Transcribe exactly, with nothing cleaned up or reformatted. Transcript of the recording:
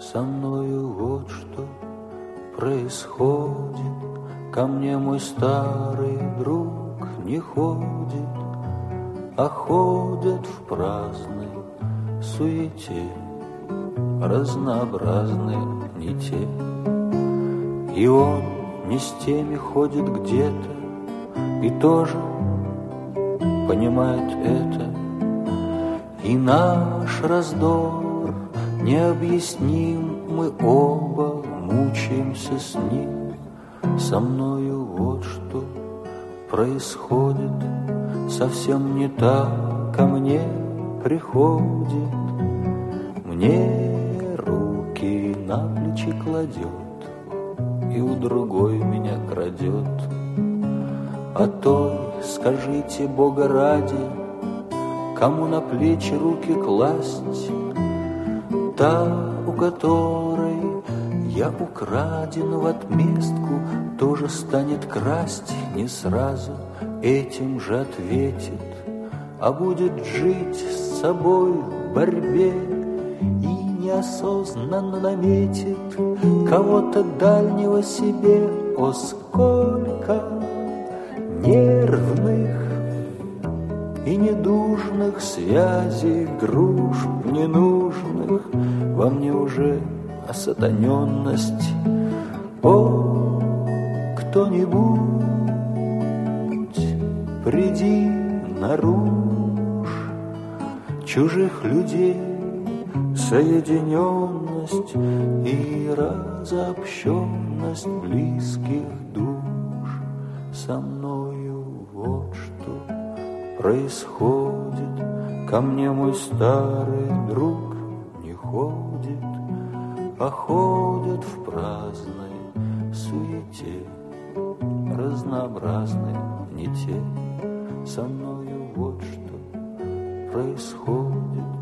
Со мною вот что происходит. Ко мне мой старый друг не ходит, а ходят в праздной суете разнообразные не те. И он не с теми ходит где-то и тоже понимает это. И наш раздор необъясним, мы оба мучаемся с ним. Со мною вот что происходит, совсем не так ко мне приходит. Мне руки на плечи кладет и у другой меня крадет. А той, скажите Бога ради, кому на плечи руки класть? Та, у которой я украден в отместку, тоже станет красть не сразу, этим же ответит, а будет жить с собой в борьбе и неосознанно наметит кого-то дальнего себе. О, сколько нервных и недужных связей, дружб ненужных, во мне уже осатаненность. О, кто-нибудь, приди наружь чужих людей, соединенность и разобщенность близких душ. Со мною вот что происходит. Ко мне мой старый друг не ходит, а ходят в праздной суете разнообразной не те. Со мною вот что происходит.